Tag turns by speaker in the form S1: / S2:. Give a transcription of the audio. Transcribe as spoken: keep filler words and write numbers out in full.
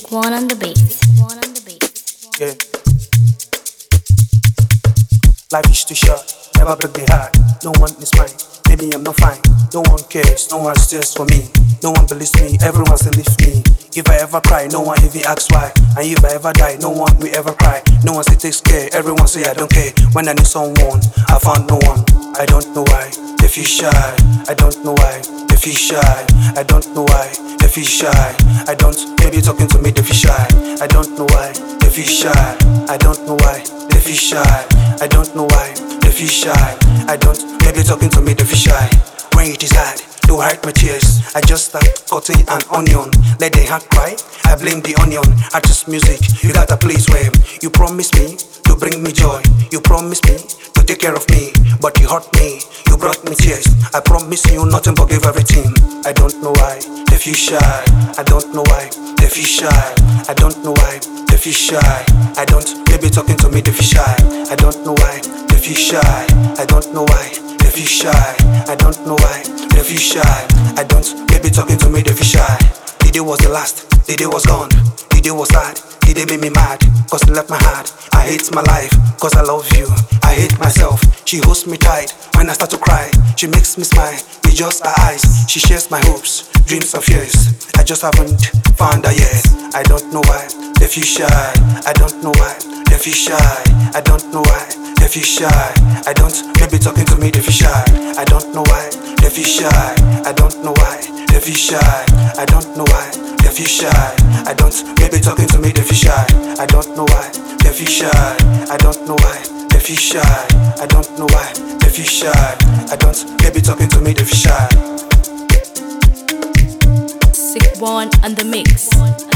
S1: One on the bass. One on the bass.
S2: Yeah. Life is too short, never break the heart. No one is mine, maybe I'm not fine. No one cares, no one stares for me. No one believes me, everyone still leaves me. If I ever cry, no one even asks why. And if I ever die, no one will ever cry. No one still takes care, everyone say I don't care. When I need someone, I found no one. I don't know why, they feel shy. I don't know why, they feel shy. I don't know why, they feel shy. I don't, maybe talking to me, they feel shy. I don't know why, they feel shy. I don't know why, they feel shy. I don't know why, they feel shy. I don't, maybe talking to me, they feel shy. When it is hard, they will hide my tears. I just start cutting an onion. Let the hand cry, I blame the onion. Artist music, you got a place where you promise me to bring me joy. You promise me to take care of me, but you hurt me, you brought me tears. I promise you nothing but give everything. I don't know why, they feel shy. I don't know why, they feel shy. I don't know why, they feel shy. I don't, maybe talking to me, they feel shy. I don't know why, they feel shy. I don't know why, they feel shy. I don't know why, they feel shy. I don't, maybe talking to me, they feel shy. The day was the last, the day was gone. The day was sad, the day made me mad. Cause it left my heart, I hate my life. Cause I love you, I hate myself. She holds me tight when I start to cry. She makes me smile with just her eyes. She shares my hopes, dreams of years. I just haven't found her yet. I don't know why, they feel shy. I don't know why, they feel shy. I don't know why, they feel shy. I don't, maybe talking to me, they feel shy. I don't know why, they feel shy. I don't know why, they feel shy. I don't know why, they feel shy. I don't, maybe talking to me, they feel shy. I don't know why, they feel shy. I don't know why, they feel shy. I don't know why, they feel shy. I don't, maybe talking to me, they feel shy.
S1: Sick one on the mix.